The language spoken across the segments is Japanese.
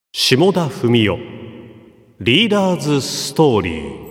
下田文雄リーダーズストーリー。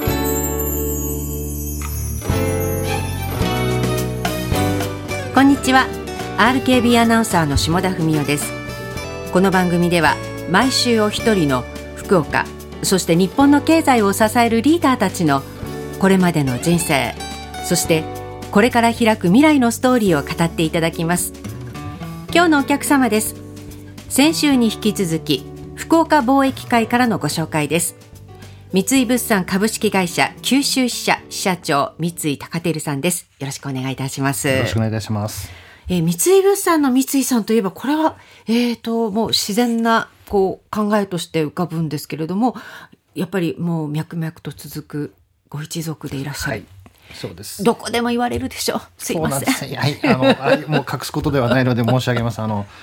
こんにちは。 RKB アナウンサーの下田文雄です。この番組では毎週お一人の福岡、そして日本の経済を支えるリーダーたちのこれまでの人生、そしてこれから開く未来のストーリーを語っていただきます。今日のお客様です。先週に引き続き福岡貿易会からのご紹介です。三井物産株式会社九州支社支社長、三井貴照さんです。よろしくお願いいたします。 よろしくお願いいたします。 三井物産の三井さんといえば、これは、もう自然な考えとして浮かぶんですけれども、やっぱりもう脈々と続くご一族でいらっしゃる。 はい、そうです。 どこでも言われるでしょう。すいません。 そうなんです。はい、もう隠すことではないので申し上げます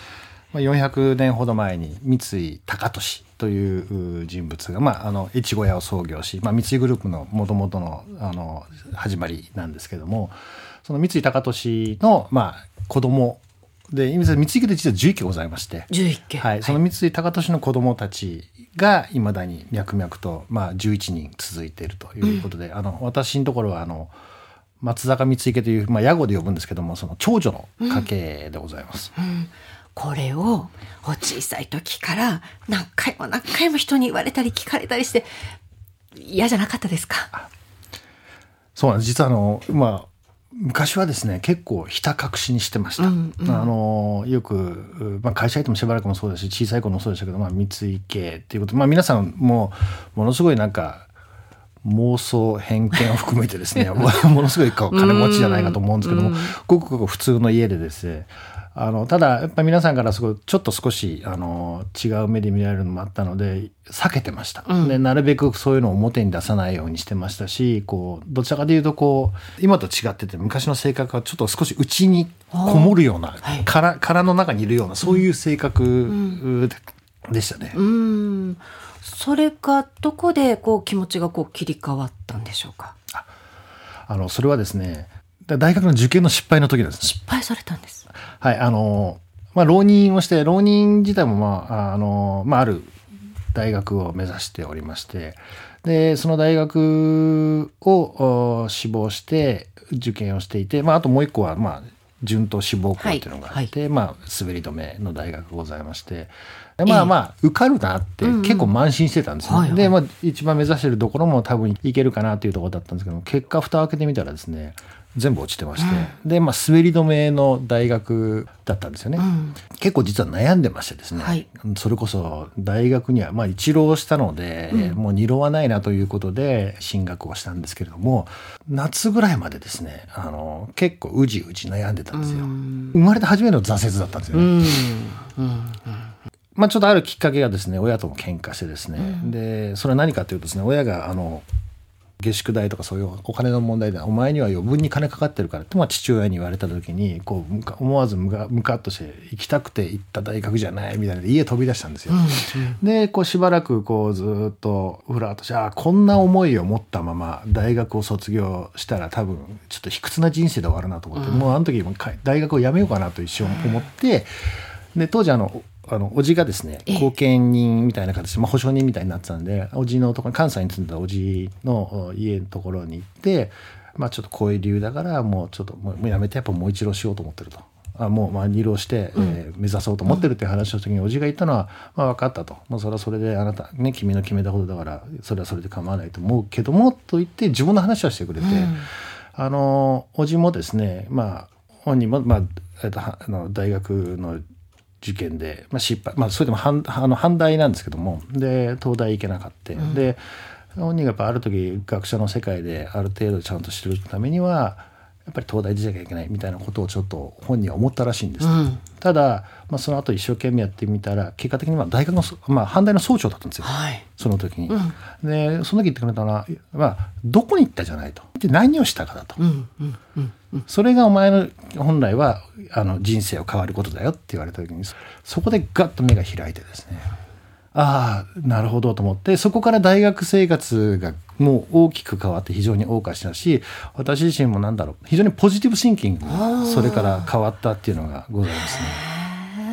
。400年ほど前に三井高利という人物が、越後屋を創業し、三井グループの元々の、始まりなんですけども、その三井高利の、子供で、三井家で実は11家ございまして、 11家、 はい、その三井高利の子供たちがいまだに脈々と、11人続いているということで、私のところは松坂三井家という、屋号で呼ぶんですけども、その長女の家系でございます。 これをお小さい時から何回も人に言われたり聞かれたりして嫌じゃなかったですか？ そうなんです。実は昔はですね、結構ひた隠しにしてました。よく、会社入ってもしばらくもそうだし、小さい頃もそうでしたけど、三井家っていうことで、皆さんもものすごい妄想偏見を含めてですねものすごい金持ちじゃないかと思うんですけども、ごく普通の家でですね、ただやっぱり皆さんからちょっと少し違う目で見られるのもあったので避けてました。でなるべくそういうのを表に出さないようにしてましたし、どちらかというと今と違ってて、昔の性格はちょっと少し内にこもるような、殻の中にいるような、そういう性格でしたね。 それがどこで気持ちが切り替わったんでしょうか？ それはですね、大学の受験の失敗の時ですね。 失敗されたんです。 はい、浪人をして、浪人自体もある大学を目指しておりまして、でその大学を志望して受験をしていて、あともう一個は順当志望校っていうのがあって、滑り止めの大学がございまして、受かるなって結構慢心してたんですよ。で、一番目指してるところも多分いけるかなっていうところだったんですけども、結果蓋を開けてみたらですね、全部落ちてまして、で滑り止めの大学だったんですよね。結構実は悩んでましてですね、それこそ大学には一浪したので、もう二浪はないなということで進学をしたんですけれども、夏ぐらいまでですね結構うじ悩んでたんですよ。生まれて初めての挫折だったんですよね。ちょっとあるきっかけがですね、親とも喧嘩してですね、でそれは何かというとですね、親が下宿代とかそういうお金の問題で、お前には余分に金かかってるからって、父親に言われた時に思わずムカッとして、行きたくて行った大学じゃないみたいなで家飛び出したんですよ。でしばらくずっとふらっとして、こんな思いを持ったまま大学を卒業したら多分ちょっと卑屈な人生で終わるなと思って、もうあの時大学を辞めようかなと一瞬思って、で当時おじがですね、後見人みたいな形で、保証人みたいになってたんで、おじのところ、関西に住んでたおじの家のところに行って、ちょっとこういう理由だからもうやめて、やっぱもう一浪しようと思ってると、もう二浪して、目指そうと思ってるっていう話の時に、おじが言ったのは、分かったと、それはそれであなたね、君の決めたことだからそれはそれで構わないと思うけどもと言って自分の話をしてくれて、おじもですね、本人も大学の受験で、失敗、それでも反対なんですけども、で東大行けなかった、で本人がやっぱある時学者の世界である程度ちゃんと知るためにはやっぱり東大出なきゃいけないみたいなことをちょっと本人は思ったらしいんです、ただ、その後一生懸命やってみたら結果的に大学の、阪大の総長だったんですよ、その時に、でその時言ってくれたのは、どこに行ったじゃないと、で何をしたかだと、それがお前の本来は人生を変わることだよって言われた時に、そこでガッと目が開いてですね、なるほどと思って、そこから大学生活がもう大きく変わって非常に謳歌したし、私自身も非常にポジティブシンキング、それから変わったっていうのがございますね。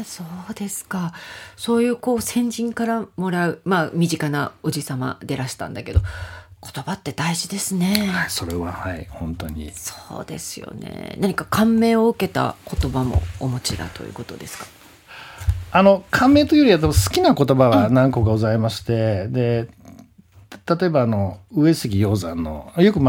そうですか。そういう先人からもらう、身近なおじさまでらしたんだけど、言葉って大事ですね。 はい、それは本当にそうですよね。何か感銘を受けた言葉もお持ちだということですか？ 感銘というよりは好きな言葉は何個かございまして、で例えば上杉鷹山のよく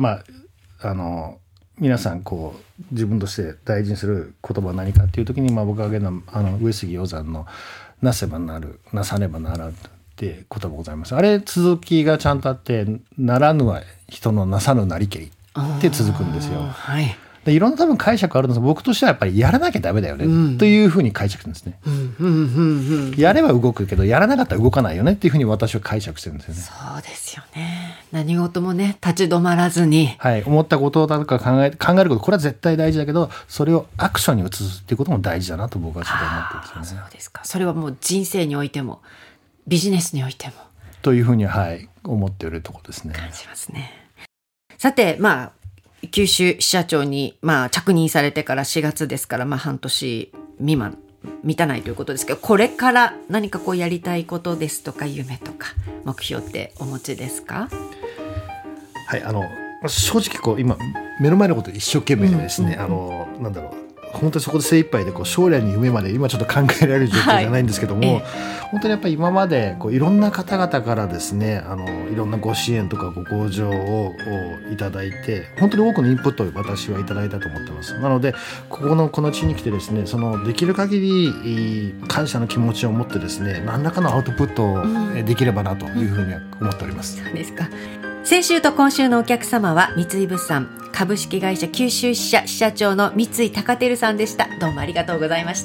皆さん自分として大事にする言葉は何かっていう時に、僕が挙げるのは上杉鷹山のなせばなる、なさねばならぬって言葉ございます。あれ続きがちゃんとあって、ならぬは人のなさぬなりけりって続くんですよ。はい。でいろんな多分解釈あるんですが、僕としてはやっぱりやらなきゃダメだよね、というふうに解釈するんですね。やれば動くけどやらなかったら動かないよねっていうふうに私は解釈してるんですよね。 そうですよね。何事もね、立ち止まらずに、 思ったこととか考えること、これは絶対大事だけど、それをアクションに移すっていうことも大事だなと僕はちょっと思ってるんですよね。 そうですか。それはもう人生においてもビジネスにおいてもというふうに思っているところですね。 感じますね。さて、九州支社長に着任されてから4月ですから、半年未満満たないということですけど、これから何かやりたいことですとか夢とか目標ってお持ちですか？ はい、正直今目の前のこと一生懸命ですね、本当にそこで精一杯で将来の夢まで今ちょっと考えられる状況じゃないんですけども、本当にやっぱり今までいろんな方々からですね、いろんなご支援とかご向上をいただいて、本当に多くのインプットを私はいただいたと思ってます。なのでこの地に来てですね、できる限り感謝の気持ちを持ってですね、何らかのアウトプットをできればなというふうには思っております。 そうですか。先週と今週のお客様は三井物産株式会社九州支社支社長の三井貴照さんでした。どうもありがとうございました。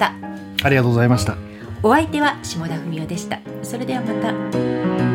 ありがとうございました。 お相手は下田文夫でした。それではまた。